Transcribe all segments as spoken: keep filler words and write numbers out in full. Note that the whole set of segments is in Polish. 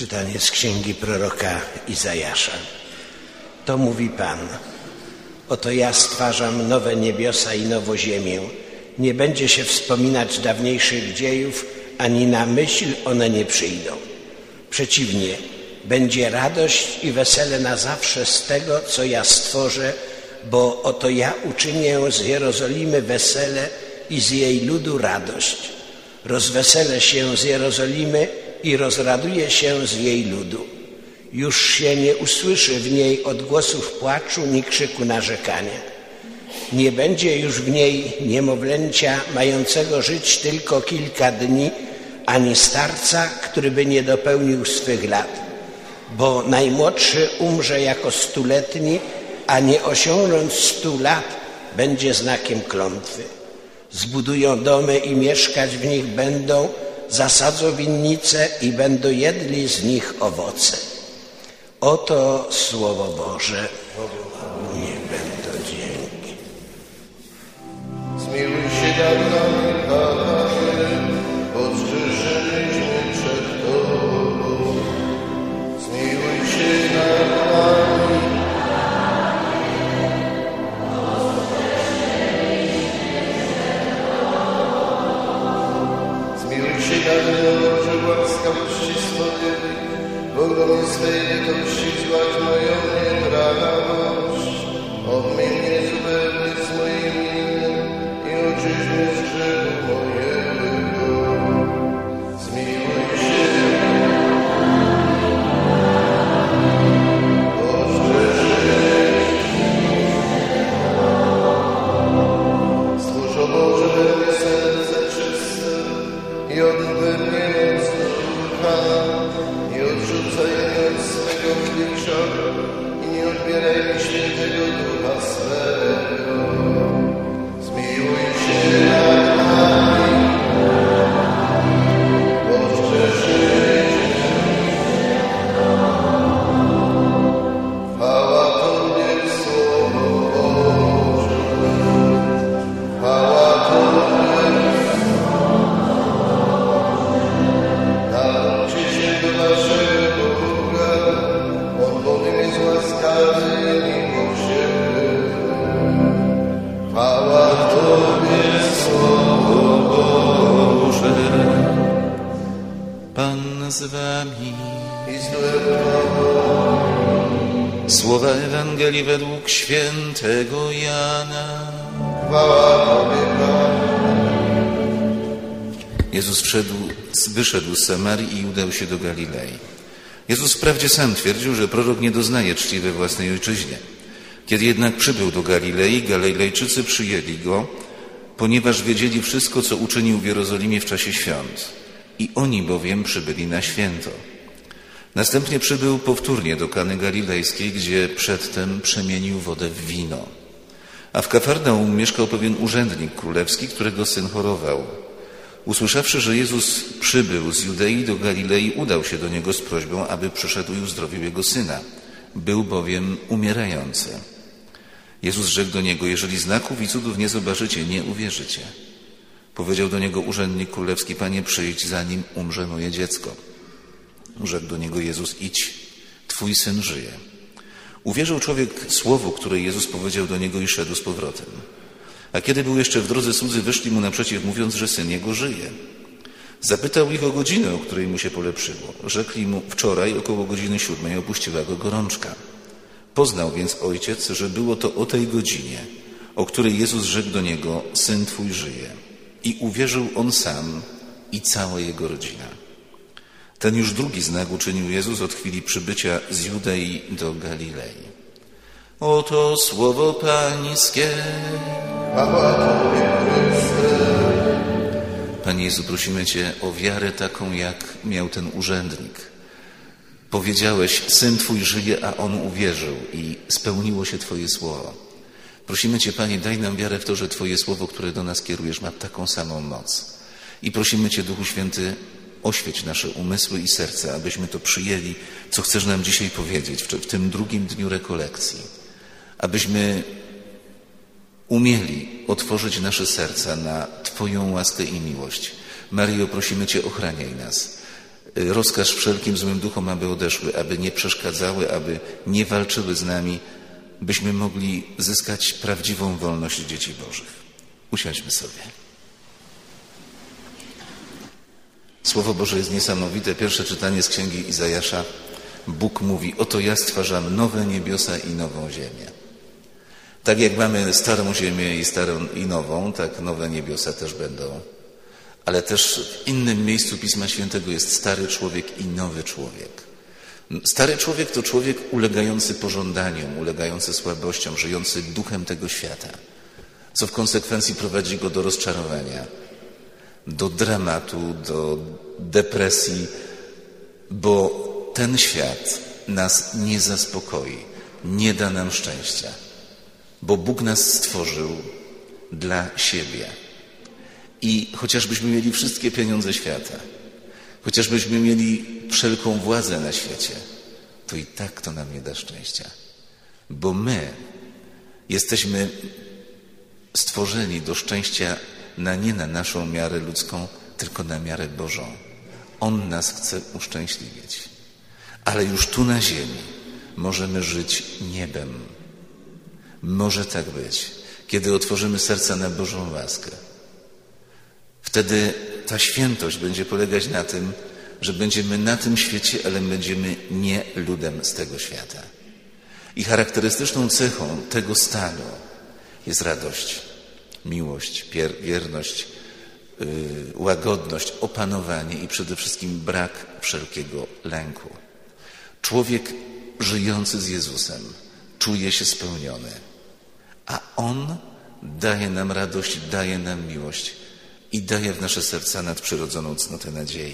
Czytanie z księgi proroka Izajasza. To mówi Pan: oto ja stwarzam nowe niebiosa i nową ziemię. Nie będzie się wspominać dawniejszych dziejów, ani na myśl one nie przyjdą. Przeciwnie, będzie radość i wesele na zawsze z tego, co ja stworzę, bo oto ja uczynię z Jerozolimy wesele i z jej ludu radość. Rozweselę się z Jerozolimy i rozraduję się z jej ludu. Już się nie usłyszy w niej odgłosów płaczu ni krzyku narzekania. Nie będzie już w niej niemowlęcia mającego żyć tylko kilka dni, ani starca, który by nie dopełnił swych lat. Bo najmłodszy umrze jako stuletni, a nie osiągnąc stu lat będzie znakiem klątwy. Zbudują domy i mieszkać w nich będą, zasadzą winnice i będą jedli z nich owoce. Oto Słowo Boże. Niech będą dzięki. Zmiłuj się nad nami, Panie, bo zgrzeszyliśmy przed Tobą. Zmiłuj się nad nami. Zmiłuj się nad mną, że łaskawości swojej, bo ogromnie swej litości zbacz moją nieprawość. Obmyj mnie zupełnie swoim winem i oczyść mnie z grzechu mojego. Zmiłuj się, bo zgrzeszyliśmy. Stwórz, o Boże, we mnie serce czyste i odnów we mnie mocno ducha. Nie odrzucaj mnie od swego oblicza i nie odbieraj mi świętego ducha swego. Zmiłuj się nad nami, bo zgrzeszyliśmy. Chwała Tobie, Słowo Boże. Chwała Tobie. Nawróćcie się do naszego Boga, On bowiem jest łaskawy i miłosierny. Chwała Tobie, Słowo Boże. Pan z wami. I z duchem Twoim. Słowa Ewangelii według świętego Jana. Chwała Tobie, Panie. Jezus wszedł, wyszedł z Samarii i udał się do Galilei. Jezus wprawdzie sam twierdził, że prorok nie doznaje czci we własnej ojczyźnie. Kiedy jednak przybył do Galilei, Galilejczycy przyjęli go, ponieważ wiedzieli wszystko, co uczynił w Jerozolimie w czasie świąt. I oni bowiem przybyli na święto. Następnie przybył powtórnie do Kany Galilejskiej, gdzie przedtem przemienił wodę w wino. A w Kafarnaum mieszkał pewien urzędnik królewski, którego syn chorował. Usłyszawszy, że Jezus przybył z Judei do Galilei, udał się do niego z prośbą, aby przyszedł i uzdrowił jego syna. Był bowiem umierający. Jezus rzekł do niego: jeżeli znaków i cudów nie zobaczycie, nie uwierzycie. Powiedział do niego urzędnik królewski: Panie, przyjdź, zanim umrze moje dziecko. Rzekł do niego Jezus: idź, twój syn żyje. Uwierzył człowiek słowu, które Jezus powiedział do niego, i szedł z powrotem. A kiedy był jeszcze w drodze, słudzy wyszli mu naprzeciw, mówiąc, że syn jego żyje. Zapytał ich o godzinę, o której mu się polepszyło. Rzekli mu: wczoraj około godziny siódmej opuściła go gorączka. Poznał więc ojciec, że było to o tej godzinie, o której Jezus rzekł do niego: syn twój żyje. I uwierzył on sam i cała jego rodzina. Ten już drugi znak uczynił Jezus od chwili przybycia z Judei do Galilei. Oto słowo Pańskie. Chwała Tobie, Chryste. Panie Jezu, prosimy Cię o wiarę taką, jak miał ten urzędnik. Powiedziałeś: syn Twój żyje, a on uwierzył i spełniło się Twoje słowo. Prosimy Cię, Panie, daj nam wiarę w to, że Twoje słowo, które do nas kierujesz, ma taką samą moc. I prosimy Cię, Duchu Święty, oświeć nasze umysły i serca, abyśmy to przyjęli, co chcesz nam dzisiaj powiedzieć w, w tym drugim dniu rekolekcji. Abyśmy umieli otworzyć nasze serca na Twoją łaskę i miłość. Maryjo, prosimy Cię, ochraniaj nas. rozkaz wszelkim złym duchom, aby odeszły, aby nie przeszkadzały, aby nie walczyły z nami, byśmy mogli zyskać prawdziwą wolność dzieci Bożych. Usiądźmy sobie. Słowo Boże jest niesamowite. Pierwsze czytanie z Księgi Izajasza. Bóg mówi: oto ja stwarzam nowe niebiosa i nową ziemię. Tak jak mamy starą ziemię i starą i nową, tak nowe niebiosa też będą. Ale też w innym miejscu Pisma Świętego jest stary człowiek i nowy człowiek. Stary człowiek to człowiek ulegający pożądaniom, ulegający słabościom, żyjący duchem tego świata, co w konsekwencji prowadzi go do rozczarowania, do dramatu, do depresji, bo ten świat nas nie zaspokoi, nie da nam szczęścia, bo Bóg nas stworzył dla siebie. I chociażbyśmy mieli wszystkie pieniądze świata, chociażbyśmy mieli wszelką władzę na świecie, to i tak to nam nie da szczęścia. Bo my jesteśmy stworzeni do szczęścia na nie na naszą miarę ludzką, tylko na miarę Bożą. On nas chce uszczęśliwić. Ale już tu na ziemi możemy żyć niebem. Może tak być, kiedy otworzymy serca na Bożą łaskę. Wtedy ta świętość będzie polegać na tym, że będziemy na tym świecie, ale będziemy nie ludem z tego świata. I charakterystyczną cechą tego stanu jest radość, miłość, wierność, yy, łagodność, opanowanie i przede wszystkim brak wszelkiego lęku. Człowiek żyjący z Jezusem czuje się spełniony, a On daje nam radość, daje nam miłość i daje w nasze serca nadprzyrodzoną cnotę nadziei.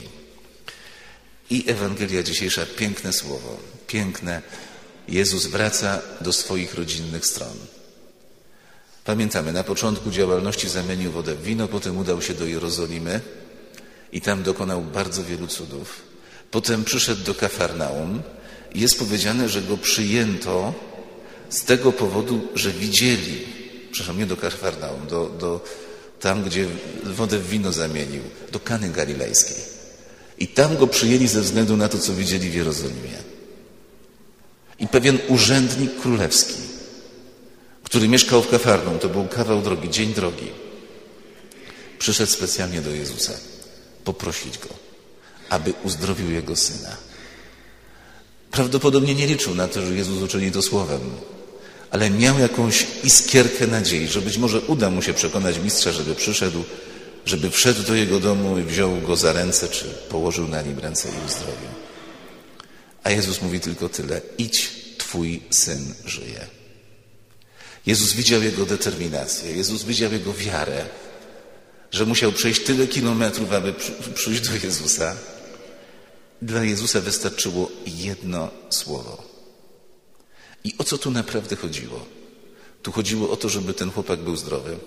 I Ewangelia dzisiejsza, piękne słowo, piękne. Jezus wraca do swoich rodzinnych stron. Pamiętamy, na początku działalności zamienił wodę w wino, potem udał się do Jerozolimy i tam dokonał bardzo wielu cudów. Potem przyszedł do Kafarnaum i jest powiedziane, że go przyjęto z tego powodu, że widzieli, przepraszam, nie do Kafarnaum, do, do tam, gdzie wodę w wino zamienił, do Kany Galilejskiej. I tam go przyjęli ze względu na to, co widzieli w Jerozolimie. I pewien urzędnik królewski, który mieszkał w Kafarnaum, to był kawał drogi, dzień drogi, przyszedł specjalnie do Jezusa poprosić go, aby uzdrowił jego syna. Prawdopodobnie nie liczył na to, że Jezus uczyni to słowem, ale miał jakąś iskierkę nadziei, że być może uda mu się przekonać mistrza, żeby przyszedł, żeby wszedł do jego domu i wziął go za ręce, czy położył na nim ręce i uzdrowił. A Jezus mówi tylko tyle: idź, twój syn żyje. Jezus widział jego determinację, Jezus widział jego wiarę, że musiał przejść tyle kilometrów, aby przyjść do Jezusa. Dla Jezusa wystarczyło jedno słowo. I o co tu naprawdę chodziło? Tu chodziło o to, żeby ten chłopak był zdrowy.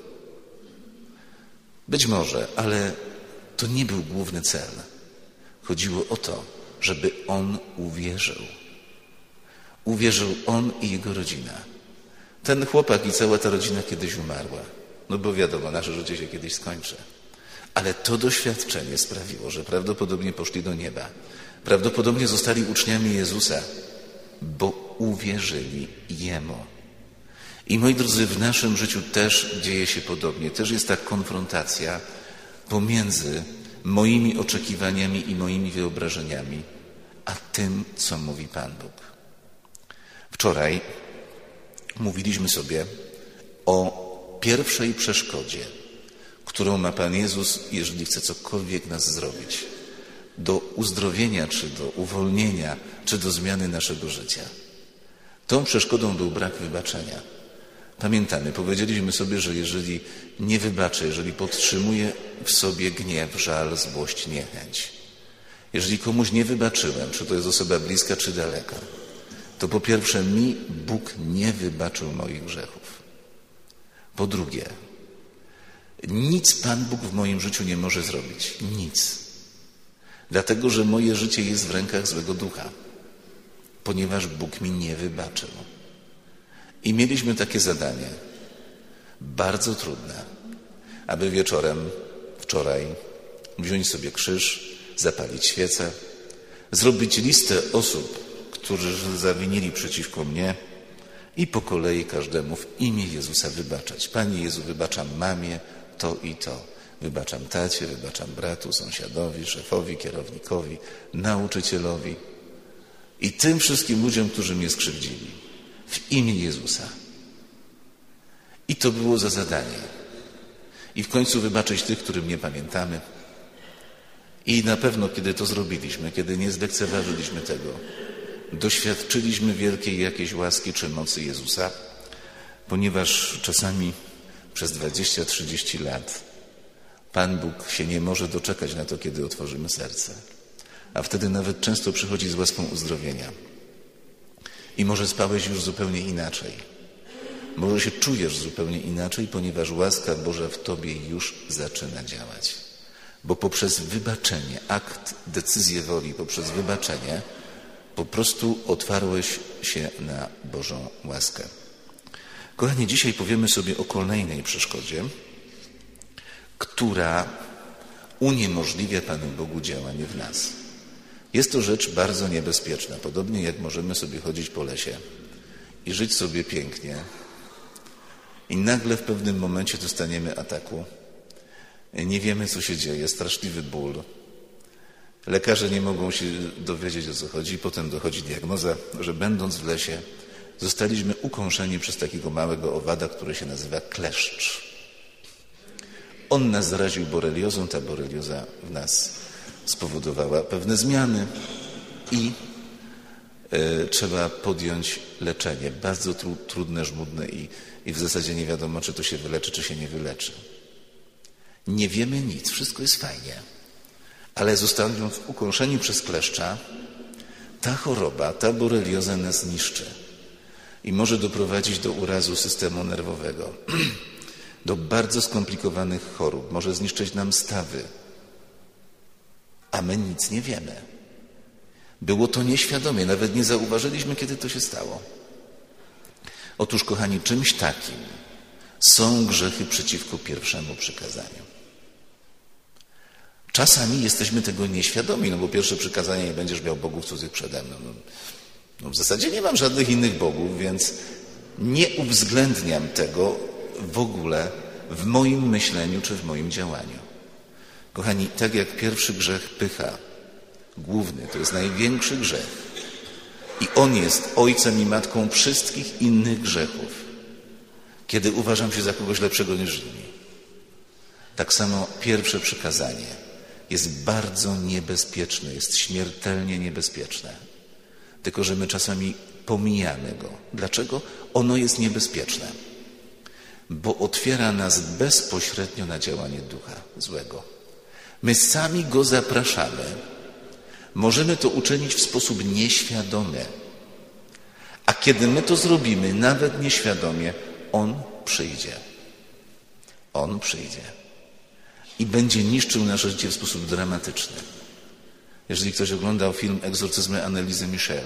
Być może, ale to nie był główny cel. Chodziło o to, żeby on uwierzył. Uwierzył on i jego rodzina. Ten chłopak i cała ta rodzina kiedyś umarła. No bo wiadomo, nasze życie się kiedyś skończy. Ale to doświadczenie sprawiło, że prawdopodobnie poszli do nieba. Prawdopodobnie zostali uczniami Jezusa, bo uwierzyli Jemu. I moi drodzy, w naszym życiu też dzieje się podobnie. Też jest ta konfrontacja pomiędzy moimi oczekiwaniami i moimi wyobrażeniami, a tym, co mówi Pan Bóg. Wczoraj mówiliśmy sobie o pierwszej przeszkodzie, którą ma Pan Jezus, jeżeli chce cokolwiek nas zrobić, do uzdrowienia, czy do uwolnienia, czy do zmiany naszego życia. Tą przeszkodą był brak wybaczenia. Pamiętamy, powiedzieliśmy sobie, że jeżeli nie wybaczę, jeżeli podtrzymuję w sobie gniew, żal, złość, niechęć, jeżeli komuś nie wybaczyłem, czy to jest osoba bliska, czy daleka, to po pierwsze mi Bóg nie wybaczył moich grzechów. Po drugie, nic Pan Bóg w moim życiu nie może zrobić. Nic. Dlatego, że moje życie jest w rękach złego ducha, ponieważ Bóg mi nie wybaczył. I mieliśmy takie zadanie, bardzo trudne, aby wieczorem, wczoraj, wziąć sobie krzyż, zapalić świecę zrobić listę osób, którzy zawinili przeciwko mnie i po kolei każdemu w imię Jezusa wybaczać. Panie Jezu, wybaczam mamie to i to. Wybaczam tacie, wybaczam bratu, sąsiadowi, szefowi, kierownikowi, nauczycielowi i tym wszystkim ludziom, którzy mnie skrzywdzili. W imię Jezusa. I to było za zadanie. I w końcu wybaczyć tych, którym nie pamiętamy. I na pewno, kiedy to zrobiliśmy, kiedy nie zlekceważyliśmy tego, doświadczyliśmy wielkiej jakiejś łaski czy mocy Jezusa, ponieważ czasami przez dwadzieścia trzydzieści lat Pan Bóg się nie może doczekać na to, kiedy otworzymy serce. A wtedy nawet często przychodzi z łaską uzdrowienia. I może spałeś już zupełnie inaczej. Może się czujesz zupełnie inaczej, ponieważ łaska Boża w tobie już zaczyna działać. Bo poprzez wybaczenie, akt, decyzję woli, poprzez wybaczenie po prostu otwarłeś się na Bożą łaskę. Kochani, dzisiaj powiemy sobie o kolejnej przeszkodzie, która uniemożliwia Panu Bogu działanie w nas. Jest to rzecz bardzo niebezpieczna. Podobnie jak możemy sobie chodzić po lesie i żyć sobie pięknie i nagle w pewnym momencie dostaniemy ataku. Nie wiemy, co się dzieje, straszliwy ból. Lekarze nie mogą się dowiedzieć, o co chodzi. Potem dochodzi diagnoza, że będąc w lesie zostaliśmy ukąszeni przez takiego małego owada, który się nazywa kleszcz. On nas zaraził boreliozą, ta borelioza w nas spowodowała pewne zmiany i e, trzeba podjąć leczenie. Bardzo tru, trudne, żmudne i, i w zasadzie nie wiadomo, czy to się wyleczy, czy się nie wyleczy. Nie wiemy nic, wszystko jest fajnie. Ale zostając ukąszeni przez kleszcza, ta choroba, ta borelioza nas niszczy i może doprowadzić do urazu systemu nerwowego, do bardzo skomplikowanych chorób, może zniszczyć nam stawy, a my nic nie wiemy. Było to nieświadomie, nawet nie zauważyliśmy, kiedy to się stało. Otóż, kochani, czymś takim są grzechy przeciwko pierwszemu przykazaniu. Czasami jesteśmy tego nieświadomi, no bo pierwsze przykazanie: nie będziesz miał bogów cudzych przede mną. No, no w zasadzie nie mam żadnych innych bogów, więc nie uwzględniam tego w ogóle w moim myśleniu czy w moim działaniu. Kochani, tak jak pierwszy grzech, pycha, główny, to jest największy grzech i on jest ojcem i matką wszystkich innych grzechów, kiedy uważam się za kogoś lepszego niż inni. Tak samo pierwsze przykazanie jest bardzo niebezpieczne, jest śmiertelnie niebezpieczne. Tylko że my czasami pomijamy go. Dlaczego? Ono jest niebezpieczne. Bo otwiera nas bezpośrednio na działanie ducha złego. My sami go zapraszamy. Możemy to uczynić w sposób nieświadomy. A kiedy my to zrobimy, nawet nieświadomie, on przyjdzie. On przyjdzie. I będzie niszczył nasze życie w sposób dramatyczny. Jeżeli ktoś oglądał film Egzorcyzmy Anneliese Michel,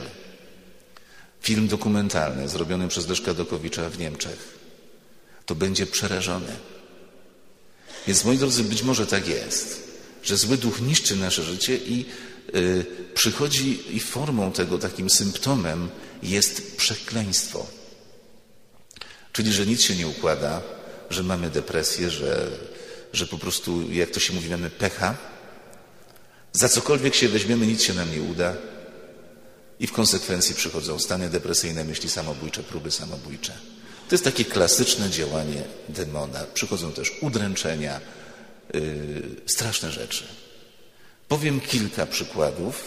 film dokumentalny zrobiony przez Leszka Dokowicza w Niemczech, to będzie przerażony. Więc, moi drodzy, być może tak jest, że zły duch niszczy nasze życie i y, przychodzi i formą tego, takim symptomem jest przekleństwo. Czyli, że nic się nie układa, że mamy depresję, że, że po prostu, jak to się mówi, mamy pecha. Za cokolwiek się weźmiemy, nic się nam nie uda i w konsekwencji przychodzą stany depresyjne, myśli samobójcze, próby samobójcze. To jest takie klasyczne działanie demona. Przychodzą też udręczenia, yy, straszne rzeczy. Powiem kilka przykładów,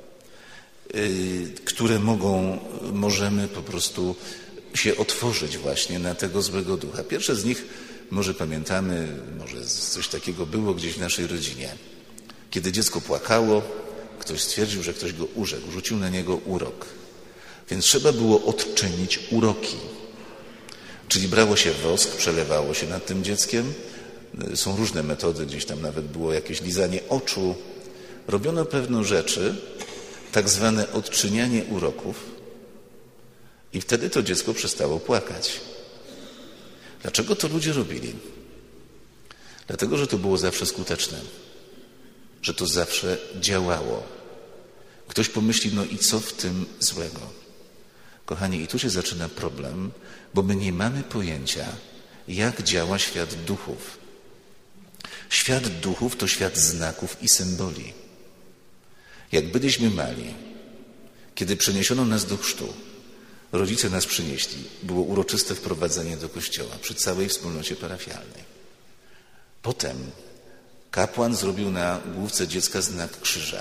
yy, które mogą, możemy po prostu się otworzyć właśnie na tego złego ducha. Pierwsze z nich, może pamiętamy, może coś takiego było gdzieś w naszej rodzinie. Kiedy dziecko płakało, ktoś stwierdził, że ktoś go urzekł, rzucił na niego urok. Więc trzeba było odczynić uroki. Czyli brało się wosk, przelewało się nad tym dzieckiem. Są różne metody, gdzieś tam nawet było jakieś lizanie oczu. Robiono pewne rzeczy, tak zwane odczynianie uroków i wtedy to dziecko przestało płakać. Dlaczego to ludzie robili? Dlatego, że to było zawsze skuteczne. Że to zawsze działało. Ktoś pomyśli, no i co w tym złego? Kochani, i tu się zaczyna problem, bo my nie mamy pojęcia, jak działa świat duchów. Świat duchów to świat znaków i symboli. Jak byliśmy mali, kiedy przeniesiono nas do chrztu, rodzice nas przynieśli, było uroczyste wprowadzenie do kościoła przy całej wspólnocie parafialnej. Potem kapłan zrobił na główce dziecka znak krzyża.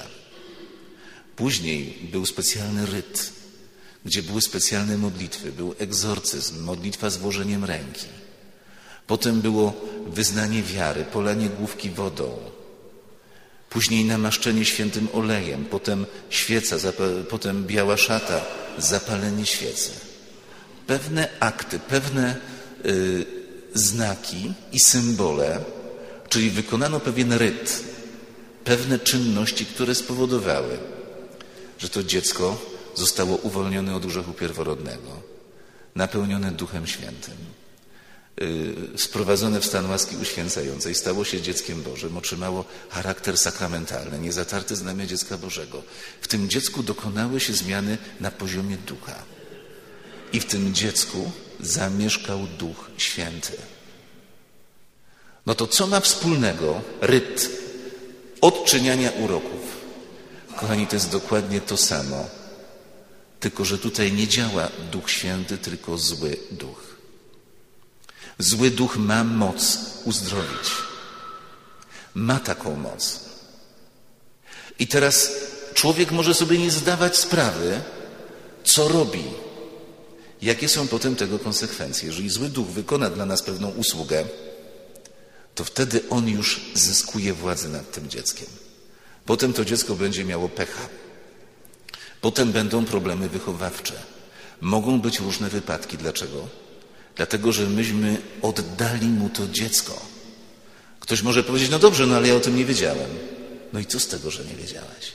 Później był specjalny ryt, gdzie były specjalne modlitwy, był egzorcyzm, modlitwa z włożeniem ręki. Potem było wyznanie wiary, polanie główki wodą. Później namaszczenie świętym olejem, potem świeca, potem biała szata, zapalenie świecy. Pewne akty, pewne y, znaki i symbole, czyli wykonano pewien ryt, pewne czynności, które spowodowały, że to dziecko zostało uwolnione od grzechu pierworodnego, napełnione Duchem Świętym, yy, sprowadzone w stan łaski uświęcającej, stało się dzieckiem Bożym, otrzymało charakter sakramentalny, niezatarte znamie dziecka Bożego. W tym dziecku dokonały się zmiany na poziomie ducha. I w tym dziecku zamieszkał Duch Święty. No to co ma wspólnego ryt odczyniania uroków? Kochani, to jest dokładnie to samo, tylko że tutaj nie działa Duch Święty, tylko zły duch. Zły duch ma moc uzdrowić. Ma taką moc. I teraz człowiek może sobie nie zdawać sprawy, co robi. Jakie są potem tego konsekwencje? Jeżeli zły duch wykona dla nas pewną usługę, to wtedy on już zyskuje władzę nad tym dzieckiem. Potem to dziecko będzie miało pecha. Potem będą problemy wychowawcze. Mogą być różne wypadki. Dlaczego? Dlatego, że myśmy oddali mu to dziecko. Ktoś może powiedzieć, no dobrze, no ale ja o tym nie wiedziałem. No i co z tego, że nie wiedziałeś?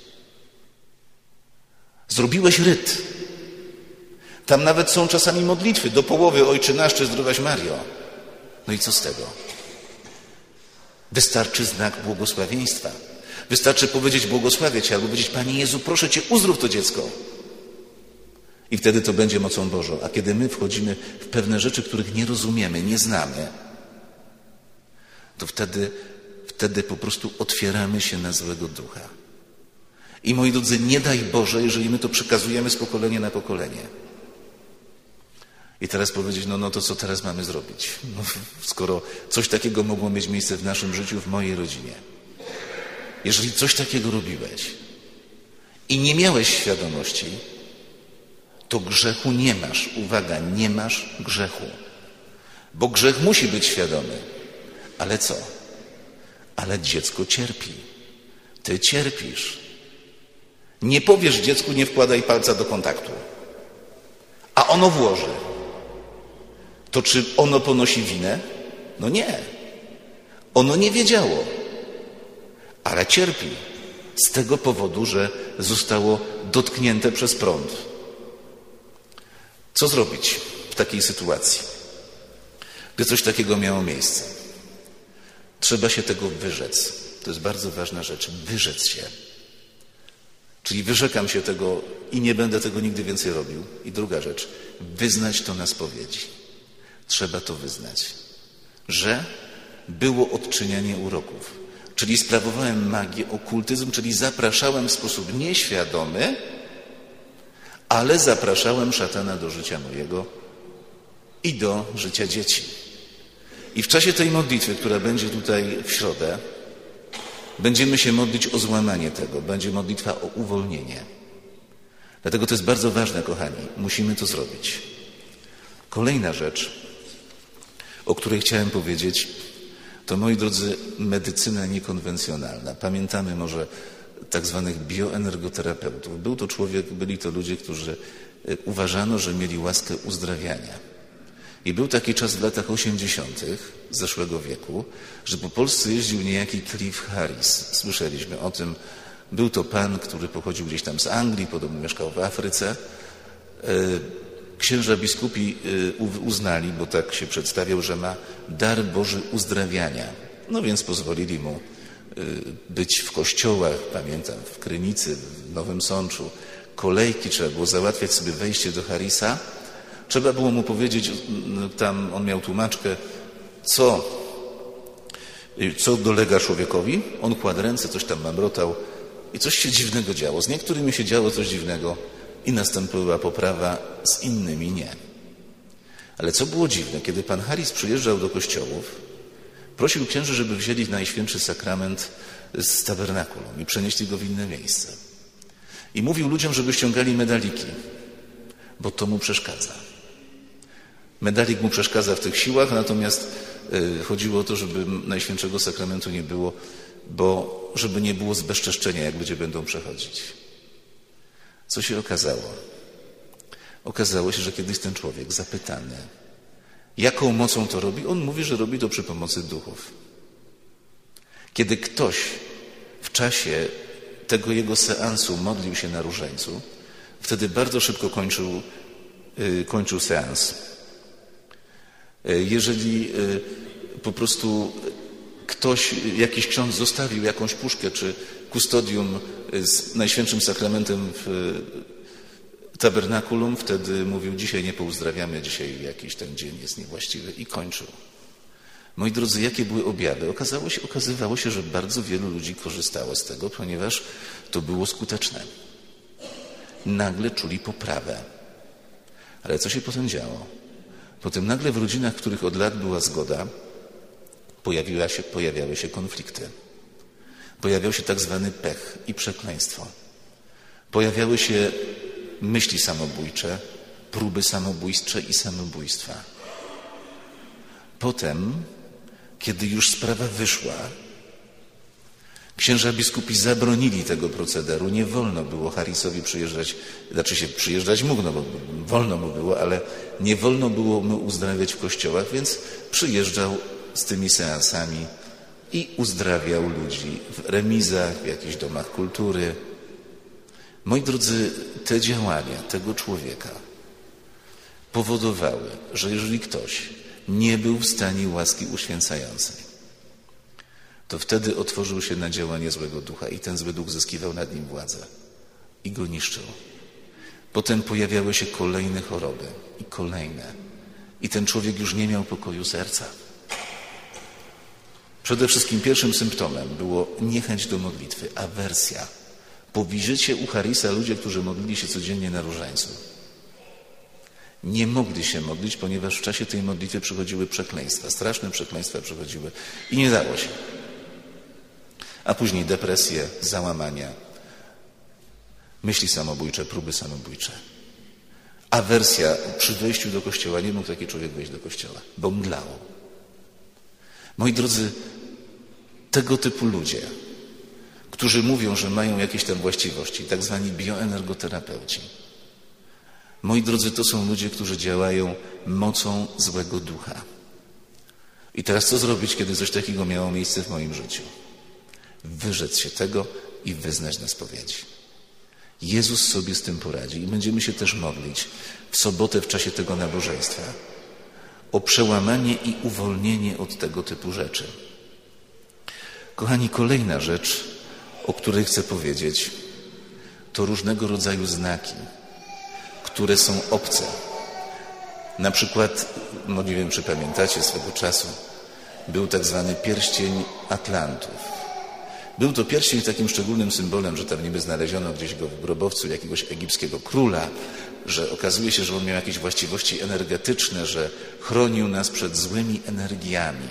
Zrobiłeś ryt. Tam nawet są czasami modlitwy. Do połowy Ojcze Nasz czy Zdrowaś Mario. No i co z tego? Wystarczy znak błogosławieństwa. Wystarczy powiedzieć błogosławię Cię albo powiedzieć Panie Jezu, proszę Cię, uzdrów to dziecko. I wtedy to będzie mocą Bożą. A kiedy my wchodzimy w pewne rzeczy, których nie rozumiemy, nie znamy, to wtedy, wtedy po prostu otwieramy się na złego ducha. I moi drodzy, nie daj Boże, jeżeli my to przekazujemy z pokolenia na pokolenie. I teraz powiedzieć, no, no to co teraz mamy zrobić? No, skoro coś takiego mogło mieć miejsce w naszym życiu, w mojej rodzinie. Jeżeli coś takiego robiłeś i nie miałeś świadomości, to grzechu nie masz. Uwaga, nie masz grzechu. Bo grzech musi być świadomy. Ale co? Ale dziecko cierpi. Ty cierpisz. Nie powiesz dziecku, nie wkładaj palca do kontaktu. A ono włoży. To czy ono ponosi winę? No nie. Ono nie wiedziało. Ale cierpi. Z tego powodu, że zostało dotknięte przez prąd. Co zrobić w takiej sytuacji, gdy coś takiego miało miejsce? Trzeba się tego wyrzec. To jest bardzo ważna rzecz. Wyrzec się. Czyli wyrzekam się tego i nie będę tego nigdy więcej robił. I druga rzecz. Wyznać to na spowiedzi. Trzeba to wyznać. Że było odczynianie uroków. Czyli sprawowałem magię, okultyzm, czyli zapraszałem w sposób nieświadomy, ale zapraszałem szatana do życia mojego i do życia dzieci. I w czasie tej modlitwy, która będzie tutaj w środę, będziemy się modlić o złamanie tego. Będzie modlitwa o uwolnienie. Dlatego to jest bardzo ważne, kochani. Musimy to zrobić. Kolejna rzecz, o której chciałem powiedzieć, to, moi drodzy, medycyna niekonwencjonalna. Pamiętamy może tak zwanych bioenergoterapeutów. Był to człowiek, byli to ludzie, którzy uważano, że mieli łaskę uzdrawiania. I był taki czas w latach osiemdziesiątych zeszłego wieku, że po Polsce jeździł niejaki Cliff Harris. Słyszeliśmy o tym. Był to pan, który pochodził gdzieś tam z Anglii, podobno mieszkał w Afryce. Księża biskupi uznali, bo tak się przedstawiał, że ma dar Boży uzdrawiania. No więc pozwolili mu być w kościołach, pamiętam, w Krynicy, w Nowym Sączu, kolejki, trzeba było załatwiać sobie wejście do Harisa. Trzeba było mu powiedzieć, tam on miał tłumaczkę, co, co dolega człowiekowi. On kładł ręce, coś tam mamrotał i coś się dziwnego działo. Z niektórymi się działo coś dziwnego i nastąpiła poprawa, z innymi nie. Ale co było dziwne, kiedy pan Haris przyjeżdżał do kościołów, prosił księży, żeby wzięli Najświętszy Sakrament z tabernakulum i przenieśli go w inne miejsce. I mówił ludziom, żeby ściągali medaliki, bo to mu przeszkadza. Medalik mu przeszkadza w tych siłach, natomiast y, chodziło o to, żeby Najświętszego Sakramentu nie było, bo żeby nie było zbezczeszczenia, jak ludzie będą przechodzić. Co się okazało? Okazało się, że kiedyś ten człowiek zapytany, jaką mocą to robi, on mówi, że robi to przy pomocy duchów. Kiedy ktoś w czasie tego jego seansu modlił się na różańcu, wtedy bardzo szybko kończył, yy, kończył seans. Yy, jeżeli yy, po prostu ktoś, jakiś ksiądz zostawił jakąś puszkę czy kustodium z Najświętszym Sakramentem w tabernakulum, wtedy mówił, dzisiaj nie pouzdrawiamy, dzisiaj jakiś ten dzień jest niewłaściwy i kończył. Moi drodzy, jakie były objawy? Okazało się, okazywało się, że bardzo wielu ludzi korzystało z tego, ponieważ to było skuteczne. Nagle czuli poprawę. Ale co się potem działo? Potem nagle w rodzinach, w których od lat była zgoda, pojawiła się, pojawiały się konflikty. Pojawiał się tak zwany pech i przekleństwo. Pojawiały się myśli samobójcze, próby samobójcze i samobójstwa. Potem, kiedy już sprawa wyszła, księża biskupi zabronili tego procederu. Nie wolno było Harisowi przyjeżdżać, znaczy się przyjeżdżać mógł, no bo wolno mu było, ale nie wolno było mu uzdrawiać w kościołach, więc przyjeżdżał z tymi seansami i uzdrawiał ludzi w remizach, w jakichś domach kultury. Moi drodzy, te działania tego człowieka powodowały, że jeżeli ktoś nie był w stanie łaski uświęcającej, to wtedy otworzył się na działanie złego ducha i ten zły duch zyskiwał nad nim władzę i go niszczył. Potem pojawiały się kolejne choroby i kolejne. I ten człowiek już nie miał pokoju serca. Przede wszystkim pierwszym symptomem było niechęć do modlitwy, awersja. Po wizycie u Harisa ludzie, którzy modlili się codziennie na różańcu, nie mogli się modlić, ponieważ w czasie tej modlitwy przychodziły przekleństwa, straszne przekleństwa przychodziły i nie dało się. A później depresje, załamania, myśli samobójcze, próby samobójcze. Awersja przy wejściu do kościoła, nie mógł taki człowiek wejść do kościoła, bo mdlało. Moi drodzy, tego typu ludzie, którzy mówią, że mają jakieś tam właściwości, tak zwani bioenergoterapeuci. Moi drodzy, to są ludzie, którzy działają mocą złego ducha. I teraz co zrobić, kiedy coś takiego miało miejsce w moim życiu? Wyrzec się tego i wyznać na spowiedzi. Jezus sobie z tym poradzi i będziemy się też modlić w sobotę w czasie tego nabożeństwa o przełamanie i uwolnienie od tego typu rzeczy. Kochani, kolejna rzecz, o której chcę powiedzieć, to różnego rodzaju znaki, które są obce. Na przykład, no nie wiem, czy pamiętacie, swego czasu był tak zwany pierścień Atlantów. Był to pierścień takim szczególnym symbolem, że tam niby znaleziono gdzieś go w grobowcu jakiegoś egipskiego króla, że okazuje się, że on miał jakieś właściwości energetyczne, że chronił nas przed złymi energiami.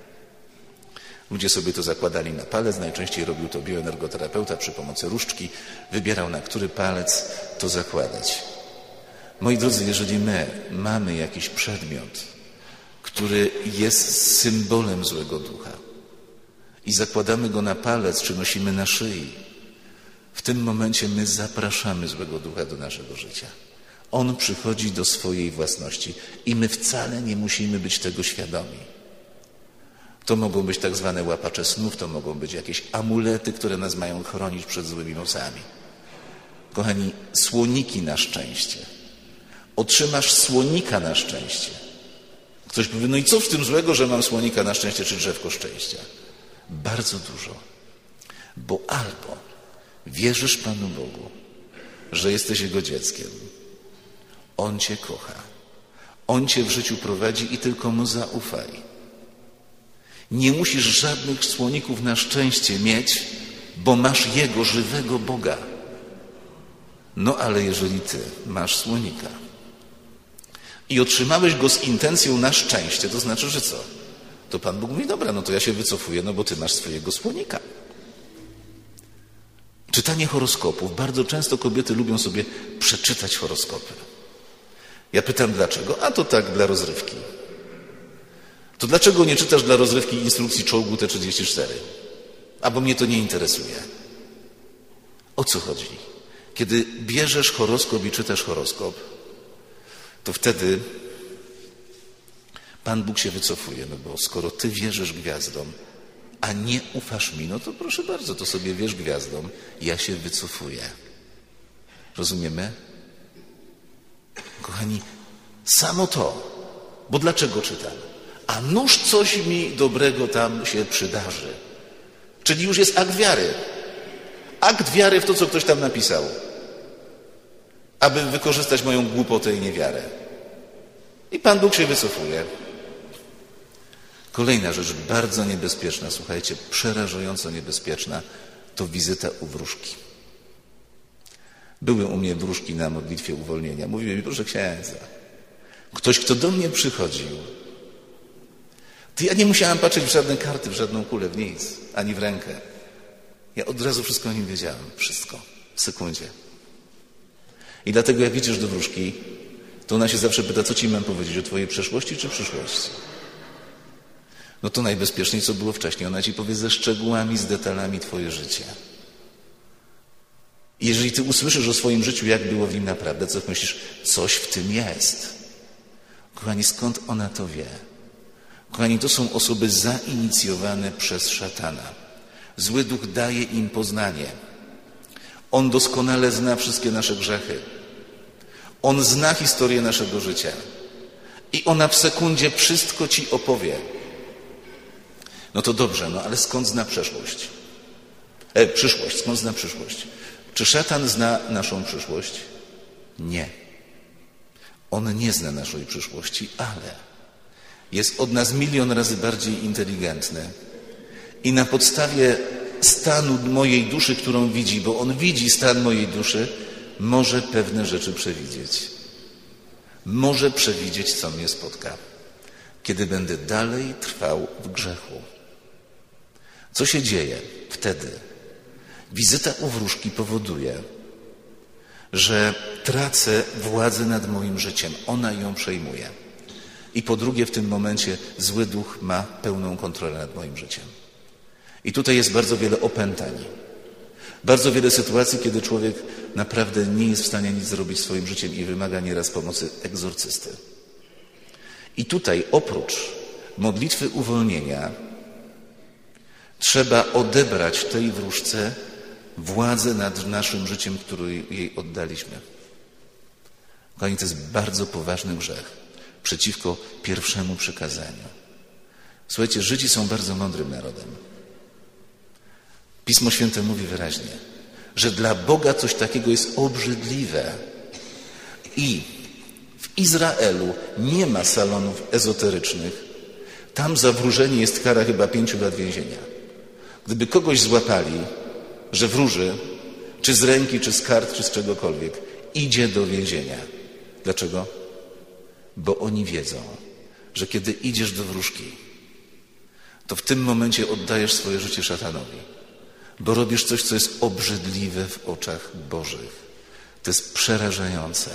Ludzie sobie to zakładali na palec, najczęściej robił to bioenergoterapeuta przy pomocy różdżki, wybierał, na który palec to zakładać. Moi drodzy, jeżeli my mamy jakiś przedmiot, który jest symbolem złego ducha i zakładamy go na palec, czy nosimy na szyi, w tym momencie my zapraszamy złego ducha do naszego życia. On przychodzi do swojej własności i my wcale nie musimy być tego świadomi. To mogą być tak zwane łapacze snów, to mogą być jakieś amulety, które nas mają chronić przed złymi mocami. Kochani, słoniki na szczęście. Otrzymasz słonika na szczęście. Ktoś powie, no i co w tym złego, że mam słonika na szczęście czy drzewko szczęścia? Bardzo dużo. Bo albo wierzysz Panu Bogu, że jesteś Jego dzieckiem. On Cię kocha. On Cię w życiu prowadzi i tylko Mu zaufaj. Nie musisz żadnych słoników na szczęście mieć, bo masz Jego żywego Boga. No ale jeżeli Ty masz słonika i otrzymałeś go z intencją na szczęście, to znaczy, że co? To Pan Bóg mówi, dobra, no to ja się wycofuję, no bo Ty masz swojego słonika. Czytanie horoskopów. Bardzo często kobiety lubią sobie przeczytać horoskopy. Ja pytam dlaczego? A to tak dla rozrywki. To dlaczego nie czytasz dla rozrywki instrukcji czołgu T trzydzieści cztery? A bo mnie to nie interesuje. O co chodzi? Kiedy bierzesz horoskop i czytasz horoskop, to wtedy Pan Bóg się wycofuje, no bo skoro Ty wierzysz gwiazdom, a nie ufasz mi, no to proszę bardzo, to sobie wierz gwiazdom, ja się wycofuję. Rozumiemy? Kochani, samo to, bo dlaczego czytam? A nuż coś mi dobrego tam się przydarzy. Czyli już jest akt wiary. Akt wiary w to, co ktoś tam napisał. Aby wykorzystać moją głupotę i niewiarę. I Pan Bóg się wycofuje. Kolejna rzecz bardzo niebezpieczna, słuchajcie, przerażająco niebezpieczna, to wizyta u wróżki. Były u mnie wróżki na modlitwie uwolnienia. Mówiły mi, proszę księdza, ktoś, kto do mnie przychodził, to ja nie musiałam patrzeć w żadne karty, w żadną kulę, w nic, ani w rękę. Ja od razu wszystko o nim wiedziałem. Wszystko. W sekundzie. I dlatego jak idziesz do wróżki, to ona się zawsze pyta, co ci mam powiedzieć, o twojej przeszłości czy przyszłości? No to najbezpieczniej, co było wcześniej. Ona ci powie ze szczegółami, z detalami twoje życie. I jeżeli ty usłyszysz o swoim życiu, jak było w nim naprawdę, co myślisz, coś w tym jest. Kochani, skąd ona to wie? Kochani, to są osoby zainicjowane przez szatana. Zły duch daje im poznanie. On doskonale zna wszystkie nasze grzechy. On zna historię naszego życia. I ona w sekundzie wszystko ci opowie. No to dobrze, no ale skąd zna przeszłość? E, przyszłość, skąd zna przyszłość? Czy szatan zna naszą przyszłość? Nie. On nie zna naszej przyszłości, ale jest od nas milion razy bardziej inteligentny. I na podstawie stanu mojej duszy, którą widzi, bo on widzi stan mojej duszy, może pewne rzeczy przewidzieć. Może przewidzieć, co mnie spotka, kiedy będę dalej trwał w grzechu. Co się dzieje wtedy? Wizyta u wróżki powoduje, że tracę władzę nad moim życiem. Ona ją przejmuje. I po drugie, w tym momencie zły duch ma pełną kontrolę nad moim życiem. I tutaj jest bardzo wiele opętań. Bardzo wiele sytuacji, kiedy człowiek naprawdę nie jest w stanie nic zrobić swoim życiem i wymaga nieraz pomocy egzorcysty. I tutaj oprócz modlitwy uwolnienia trzeba odebrać tej wróżce władzę nad naszym życiem, którą jej oddaliśmy. Kochani, to jest bardzo poważny grzech przeciwko pierwszemu przykazaniu. Słuchajcie, Żydzi są bardzo mądrym narodem. Pismo Święte mówi wyraźnie, że dla Boga coś takiego jest obrzydliwe. I w Izraelu nie ma salonów ezoterycznych. Tam za wróżenie jest kara chyba pięciu lat więzienia. Gdyby kogoś złapali, że wróży, czy z ręki, czy z kart, czy z czegokolwiek, idzie do więzienia. Dlaczego? Bo oni wiedzą, że kiedy idziesz do wróżki, to w tym momencie oddajesz swoje życie szatanowi. Bo robisz coś, co jest obrzydliwe w oczach Bożych. To jest przerażające.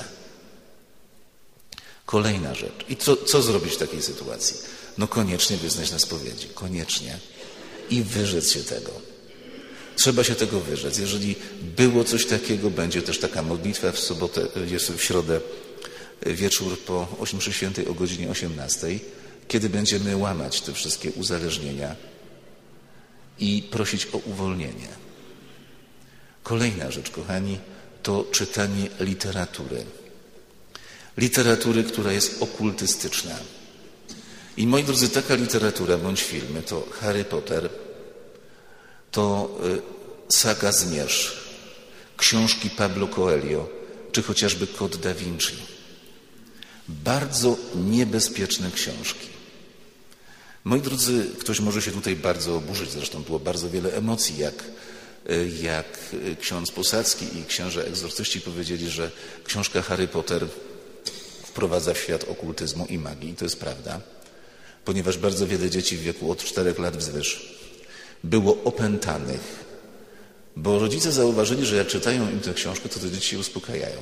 Kolejna rzecz. I co, co zrobić w takiej sytuacji? No koniecznie wyznać na spowiedzi. Koniecznie. I wyrzec się tego. Trzeba się tego wyrzec. Jeżeli było coś takiego, będzie też taka modlitwa w sobotę, jest w środę wieczór po mszy świętej o godzinie osiemnastej, kiedy będziemy łamać te wszystkie uzależnienia i prosić o uwolnienie. Kolejna rzecz, kochani, to czytanie literatury. Literatury, która jest okultystyczna. I moi drodzy, taka literatura bądź filmy to Harry Potter, to Saga Zmierzch, książki Pablo Coelho, czy chociażby Kod da Vinci. Bardzo niebezpieczne książki. Moi drodzy, ktoś może się tutaj bardzo oburzyć, zresztą było bardzo wiele emocji, jak, jak ksiądz Posadzki i księża egzorcyści powiedzieli, że książka Harry Potter wprowadza w świat okultyzmu i magii. I to jest prawda, ponieważ bardzo wiele dzieci w wieku od czterech lat wzwyż było opętanych, bo rodzice zauważyli, że jak czytają im tę książkę, to te dzieci się uspokajają.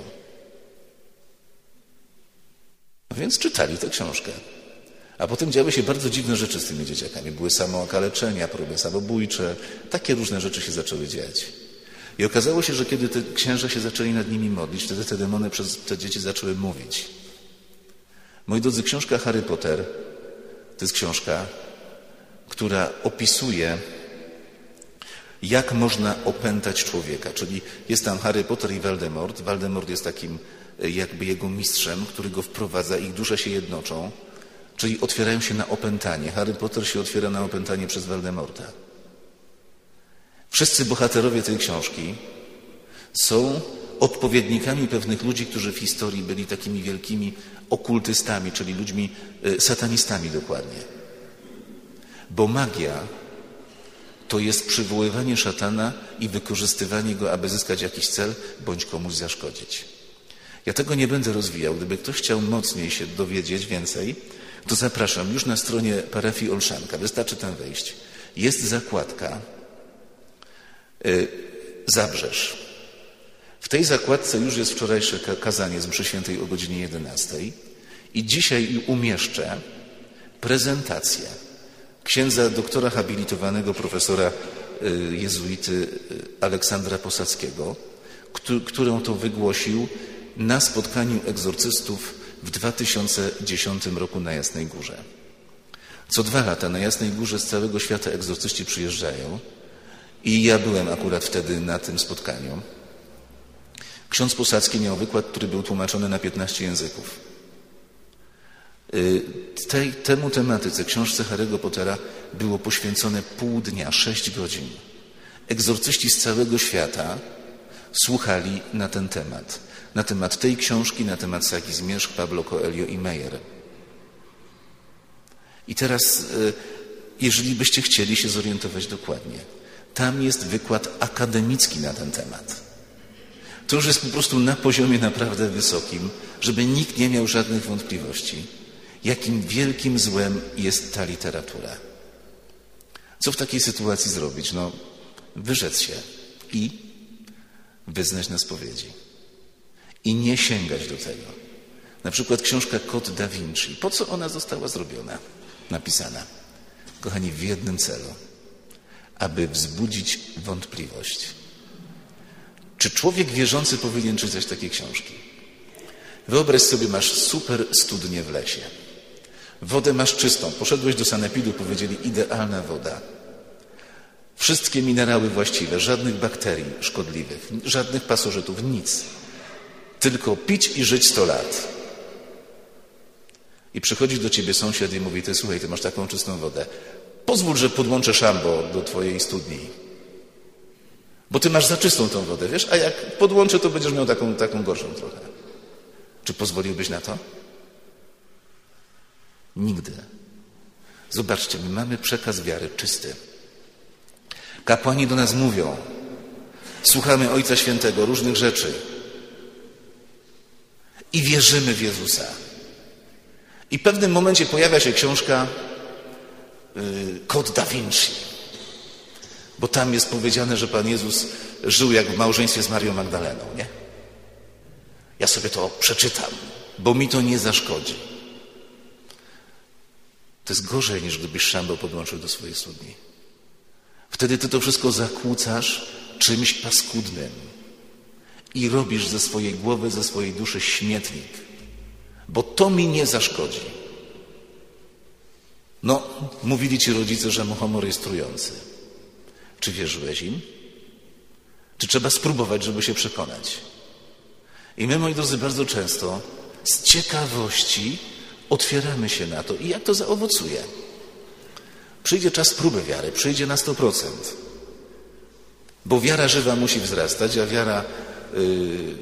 A więc czytali tę książkę. A potem działy się bardzo dziwne rzeczy z tymi dzieciakami. Były samookaleczenia, próby samobójcze. Takie różne rzeczy się zaczęły dziać. I okazało się, że kiedy te księża się zaczęli nad nimi modlić, wtedy te demony przez te dzieci zaczęły mówić. Moi drodzy, książka Harry Potter to jest książka, która opisuje, jak można opętać człowieka. Czyli jest tam Harry Potter i Voldemort. Voldemort jest takim jakby jego mistrzem, który go wprowadza, ich dusze się jednoczą, czyli otwierają się na opętanie. Harry Potter się otwiera na opętanie przez Voldemorta. Wszyscy bohaterowie tej książki są odpowiednikami pewnych ludzi, którzy w historii byli takimi wielkimi okultystami, czyli ludźmi, satanistami dokładnie. Bo magia to jest przywoływanie szatana i wykorzystywanie go, aby zyskać jakiś cel, bądź komuś zaszkodzić. Ja tego nie będę rozwijał. Gdyby ktoś chciał mocniej się dowiedzieć więcej, to zapraszam już na stronie parafii Olszanka. Wystarczy tam wejść. Jest zakładka y, Zabrzeż. W tej zakładce już jest wczorajsze kazanie z mszy świętej o godzinie jedenastej i dzisiaj umieszczę prezentację księdza doktora habilitowanego profesora y, jezuity Aleksandra Posadzkiego, który, którą to wygłosił na spotkaniu egzorcystów w dwa tysiące dziesiątym roku na Jasnej Górze. Co dwa lata na Jasnej Górze z całego świata egzorcyści przyjeżdżają i ja byłem akurat wtedy na tym spotkaniu. Ksiądz Posadzki miał wykład, który był tłumaczony na piętnaście języków. Tej, temu tematyce, książce Harry'ego Pottera było poświęcone pół dnia, sześć godzin. Egzorcyści z całego świata słuchali na ten temat. Na temat tej książki, na temat Sagi Zmierzch, Pablo Coelho i Meyer. I teraz, jeżeli byście chcieli się zorientować dokładnie, tam jest wykład akademicki na ten temat. To już jest po prostu na poziomie naprawdę wysokim, żeby nikt nie miał żadnych wątpliwości, jakim wielkim złem jest ta literatura. Co w takiej sytuacji zrobić? No, wyrzec się i wyznać na spowiedzi. I nie sięgać do tego. Na przykład książka Kod da Vinci. Po co ona została zrobiona? Napisana. Kochani, w jednym celu. Aby wzbudzić wątpliwość. Czy człowiek wierzący powinien czytać takie książki? Wyobraź sobie, masz super studnię w lesie. Wodę masz czystą. Poszedłeś do sanepidu, powiedzieli idealna woda. Wszystkie minerały właściwe, żadnych bakterii szkodliwych, żadnych pasożytów, nic. Tylko pić i żyć sto lat. I przychodzi do ciebie sąsiad i mówi, ty słuchaj, ty masz taką czystą wodę. Pozwól, że podłączę szambo do twojej studni. Bo ty masz za czystą tą wodę, wiesz? A jak podłączę, to będziesz miał taką, taką gorszą trochę. Czy pozwoliłbyś na to? Nigdy. Zobaczcie, my mamy przekaz wiary czysty. Kapłani do nas mówią, słuchamy Ojca Świętego, różnych rzeczy i wierzymy w Jezusa. I w pewnym momencie pojawia się książka yy, Kod da Vinci, bo tam jest powiedziane, że Pan Jezus żył jak w małżeństwie z Marią Magdaleną, nie? Ja sobie to przeczytam, bo mi to nie zaszkodzi. To jest gorzej, niż gdybyś szambo podłączył do swojej studni. Wtedy ty to wszystko zakłócasz czymś paskudnym i robisz ze swojej głowy, ze swojej duszy śmietnik, bo to mi nie zaszkodzi. No, mówili ci rodzice, że muchomor jest trujący. Czy wierzyłeś im? Czy trzeba spróbować, żeby się przekonać? I my, moi drodzy, bardzo często z ciekawości otwieramy się na to. I jak to zaowocuje? Przyjdzie czas próby wiary, przyjdzie na sto procent. Bo wiara żywa musi wzrastać, a wiara y,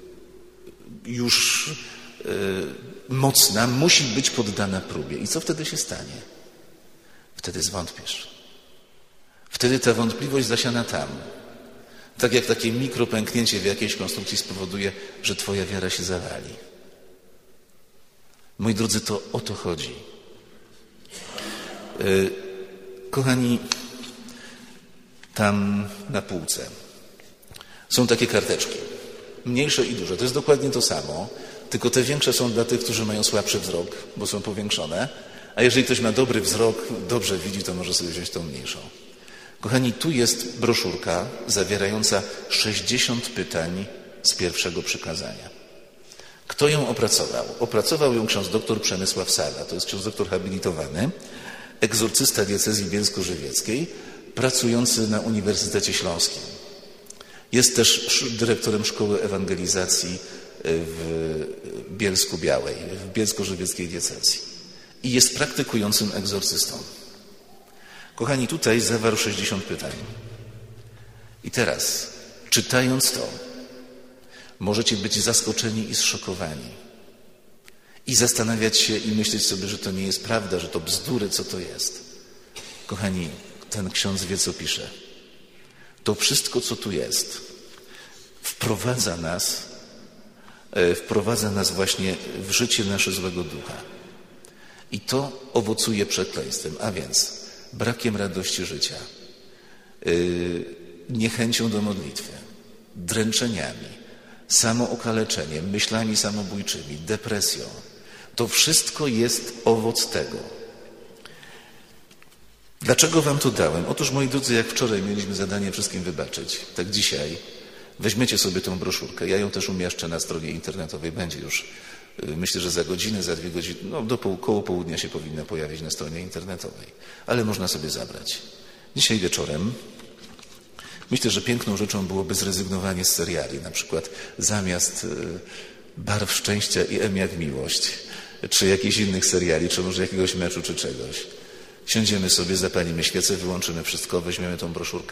już y, mocna musi być poddana próbie. I co wtedy się stanie? Wtedy zwątpisz. Wtedy ta wątpliwość zasiana tam. Tak jak takie mikropęknięcie w jakiejś konstrukcji spowoduje, że twoja wiara się zawali. Moi drodzy, to o to chodzi. Yy, kochani, tam na półce są takie karteczki. Mniejsze i duże. To jest dokładnie to samo, tylko te większe są dla tych, którzy mają słabszy wzrok, bo są powiększone. A jeżeli ktoś ma dobry wzrok, dobrze widzi, to może sobie wziąć tą mniejszą. Kochani, tu jest broszurka zawierająca sześćdziesiąt pytań z pierwszego przykazania. Kto ją opracował? Opracował ją ksiądz doktor Przemysław Sala. To jest ksiądz doktor habilitowany, egzorcysta diecezji bielsko-żywieckiej, pracujący na Uniwersytecie Śląskim. Jest też dyrektorem Szkoły Ewangelizacji w Bielsku-Białej, w bielsko-żywieckiej diecezji. I jest praktykującym egzorcystą. Kochani, tutaj zawarł sześćdziesiąt pytań. I teraz, czytając to, możecie być zaskoczeni i zszokowani. I zastanawiać się i myśleć sobie, że to nie jest prawda, że to bzdury, co to jest. Kochani, ten ksiądz wie, co pisze. To wszystko, co tu jest, wprowadza nas, wprowadza nas właśnie w życie nasze złego ducha. I to owocuje przekleństwem, a więc brakiem radości życia, yy, niechęcią do modlitwy, dręczeniami, samookaleczeniem, myślami samobójczymi, depresją. To wszystko jest owoc tego. Dlaczego wam to dałem? Otóż, moi drodzy, jak wczoraj mieliśmy zadanie wszystkim wybaczyć, tak dzisiaj weźmiecie sobie tę broszurkę. Ja ją też umieszczę na stronie internetowej. Będzie już, myślę, że za godzinę, za dwie godziny, no do pół, koło południa się powinna pojawić na stronie internetowej. Ale można sobie zabrać. Dzisiaj wieczorem myślę, że piękną rzeczą byłoby zrezygnowanie z seriali. Na przykład zamiast Barw Szczęścia i M jak Miłość, czy jakichś innych seriali, czy może jakiegoś meczu, czy czegoś. Siądziemy sobie, zapalimy świecę, wyłączymy wszystko, weźmiemy tą broszurkę.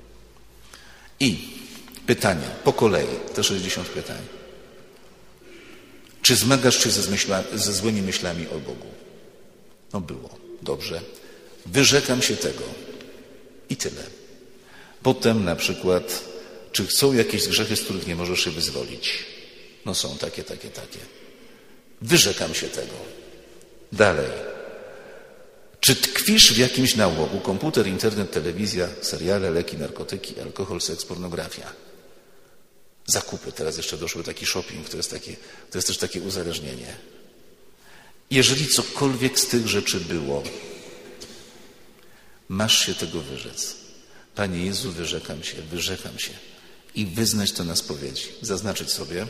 I pytania, po kolei, te sześćdziesiąt pytań. Czy zmagasz się ze, myśla, ze złymi myślami o Bogu? No było, dobrze. Wyrzekam się tego. I tyle. Potem na przykład, czy są jakieś grzechy, z których nie możesz się wyzwolić? No są takie, takie, takie. Wyrzekam się tego. Dalej. Czy tkwisz w jakimś nałogu? Komputer, internet, telewizja, seriale, leki, narkotyki, alkohol, seks, pornografia. Zakupy. Teraz jeszcze doszły taki shopping. To jest, takie, to jest też takie uzależnienie. Jeżeli cokolwiek z tych rzeczy było, masz się tego wyrzec. Panie Jezu, wyrzekam się, wyrzekam się. I wyznać to na spowiedzi. Zaznaczyć sobie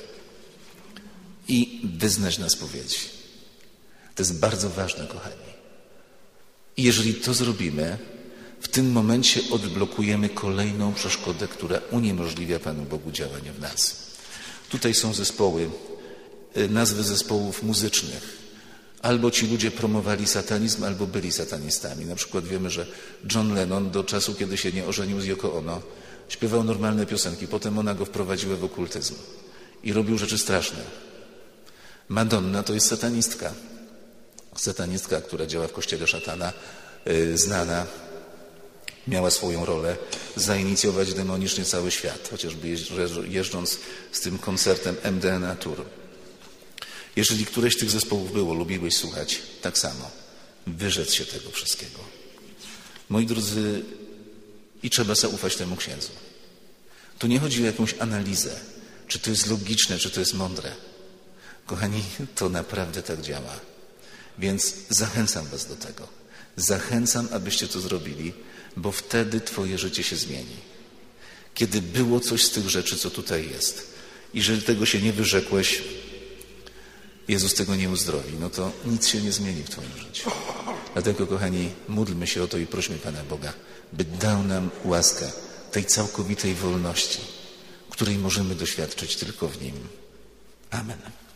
i wyznać na spowiedzi. To jest bardzo ważne, kochani. I jeżeli to zrobimy, w tym momencie odblokujemy kolejną przeszkodę, która uniemożliwia Panu Bogu działanie w nas. Tutaj są zespoły, nazwy zespołów muzycznych. Albo ci ludzie promowali satanizm, albo byli satanistami. Na przykład wiemy, że John Lennon do czasu, kiedy się nie ożenił z Yoko Ono, śpiewał normalne piosenki. Potem ona go wprowadziła w okultyzm i robił rzeczy straszne. Madonna to jest satanistka. Satanistka, która działa w kościele szatana, yy, znana, miała swoją rolę zainicjować demonicznie cały świat, chociażby jeżdżąc z tym koncertem M D N A Tour. Jeżeli któreś z tych zespołów było, lubiłeś słuchać, tak samo. Wyrzec się tego wszystkiego. Moi drodzy, i trzeba zaufać temu księdzu. Tu nie chodzi o jakąś analizę, czy to jest logiczne, czy to jest mądre. Kochani, to naprawdę tak działa. Więc zachęcam was do tego. Zachęcam, abyście to zrobili, bo wtedy twoje życie się zmieni. Kiedy było coś z tych rzeczy, co tutaj jest, i jeżeli tego się nie wyrzekłeś, Jezus tego nie uzdrowi, no to nic się nie zmieni w twoim życiu. Dlatego, kochani, módlmy się o to i prośmy Pana Boga, by dał nam łaskę tej całkowitej wolności, której możemy doświadczyć tylko w Nim. Amen.